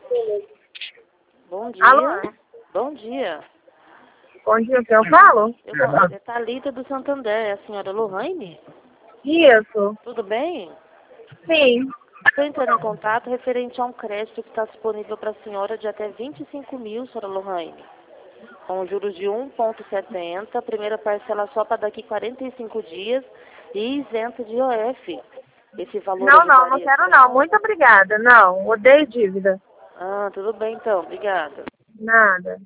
Bom dia. Alô? Bom dia. Bom dia, que eu falo? É Thalita do Santander. É a senhora Lohane? Isso. Tudo bem? Sim. Estou entrando em contato referente a um crédito que está disponível para a senhora de até 25 mil, senhora Lohane. Com juros de 1,70, primeira parcela só para daqui 45 dias e isento de IOF. Esse valor Não ajudaria a quero senhora? não. Muito obrigada. Não, odeio dívida. Ah, tudo bem então. Obrigada. Nada.